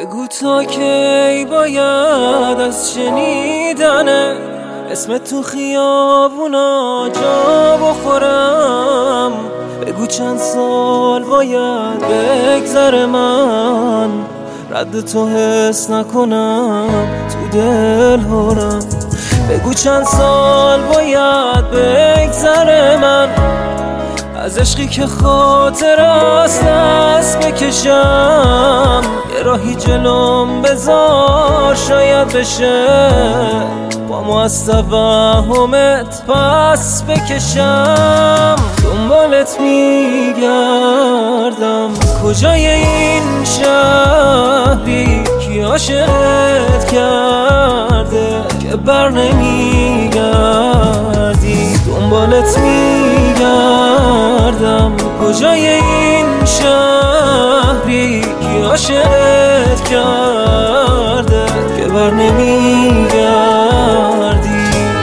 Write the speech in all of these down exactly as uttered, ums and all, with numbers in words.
بگو تا کی باید از شنیدن اسم تو خیابونا جا بخورم. بگو چند سال باید بگذره من رد تو حس نکنم تو دل هرم. بگو چند سال باید بگذره من از عشقی که خاطر است دست بکشم. یه راهی جلوم بذار شاید بشه با ما از توهمت پس بکشم. دنبالت میگردم کجای این شهری کی عاشقت کرده که بر نمیگردی. دنبالت میگردم کجای این شهری کی عاشقت کرده که بر نمیگردی.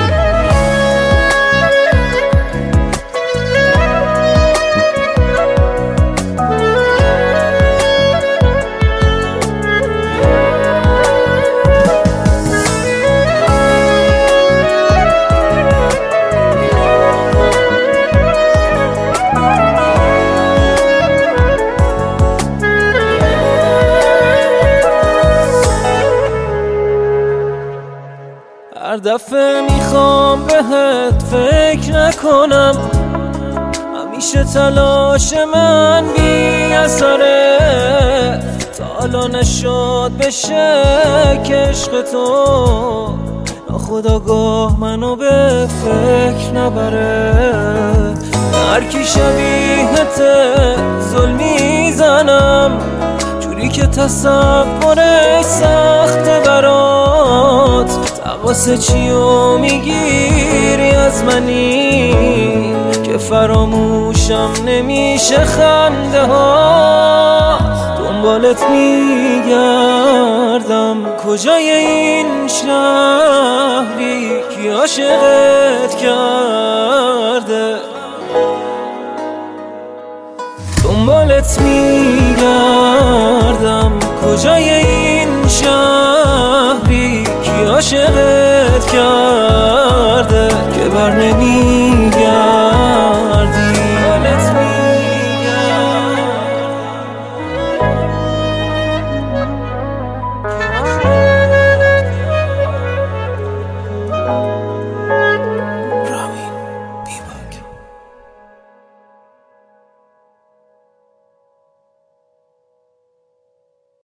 هر دفعه میخوام بهت فکر نکنم همیشه تلاش من بی اثره. تا حالا نشد بشه که عشق تو ناخودآگاه منو به فکر نبره. هر کی شبیهت ظلم میزنم جوری که تصورش سخته برات. واسه چیو میگیری از منی که فراموشم نمیشه خنده ها. دنبالت میگردم کجای این شهری کی عاشقت کرده. دنبالت میگردم کجای این شهری کی عاشقت کرده